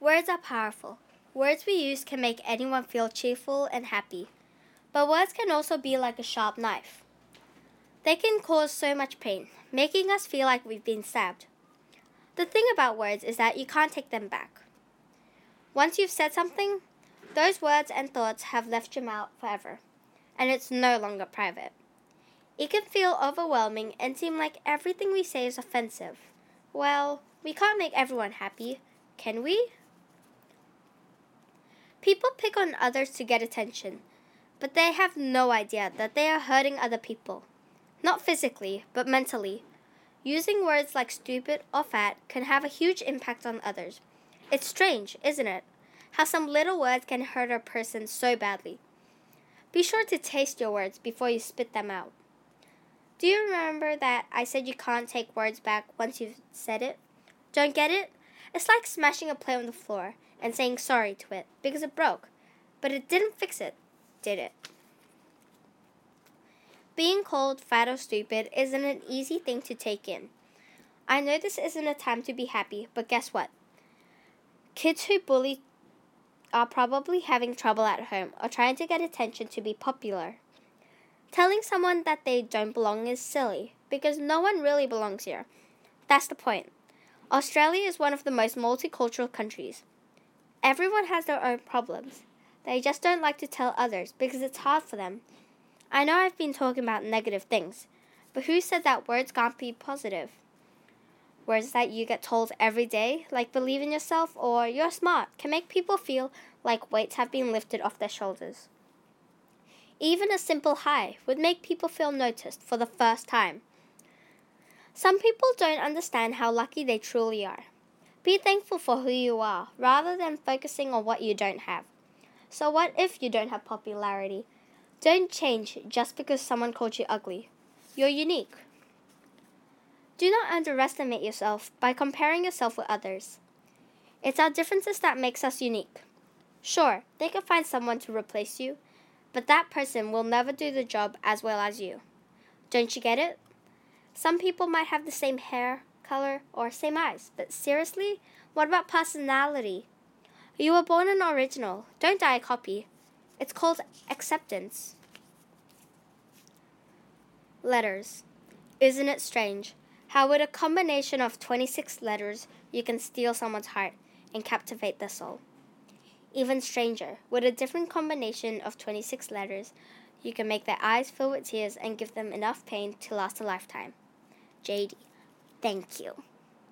Words are powerful. Words we use can make anyone feel cheerful and happy. But words can also be like a sharp knife. They can cause so much pain, making us feel like we've been stabbed. The thing about words is that you can't take them back. Once you've said something, those words and thoughts have left your mouth forever, and it's no longer private. It can feel overwhelming and seem like everything we say is offensive. Well, we can't make everyone happy, can we? People pick on others to get attention, but they have no idea that they are hurting other people. Not physically, but mentally. Using words like stupid or fat can have a huge impact on others. It's strange, isn't it? How some little words can hurt a person so badly. Be sure to taste your words before you spit them out. Do you remember that I said you can't take words back once you've said it? Don't get it? It's like smashing a plate on the floor and saying sorry to it because it broke. But it didn't fix it, did it? Being called fat or stupid isn't an easy thing to take in. I know this isn't a time to be happy, but guess what? Kids who bully are probably having trouble at home or trying to get attention to be popular. Telling someone that they don't belong is silly, because no one really belongs here. That's the point. Australia is one of the most multicultural countries. Everyone has their own problems. They just don't like to tell others because it's hard for them. I know I've been talking about negative things, but who said that words can't be positive? Words that you get told every day, like believe in yourself or you're smart, can make people feel like weights have been lifted off their shoulders. Even a simple hi would make people feel noticed for the first time. Some people don't understand how lucky they truly are. Be thankful for who you are, rather than focusing on what you don't have. So what if you don't have popularity? Don't change just because someone called you ugly. You're unique. Do not underestimate yourself by comparing yourself with others. It's our differences that makes us unique. Sure, they could find someone to replace you, but that person will never do the job as well as you. Don't you get it? Some people might have the same hair color or same eyes, but seriously, what about personality? You were born an original. Don't die a copy. It's called acceptance. Letters. Isn't it strange? How with a combination of 26 letters, you can steal someone's heart and captivate their soul. Even stranger, with a different combination of 26 letters, you can make their eyes fill with tears and give them enough pain to last a lifetime. JD, thank you.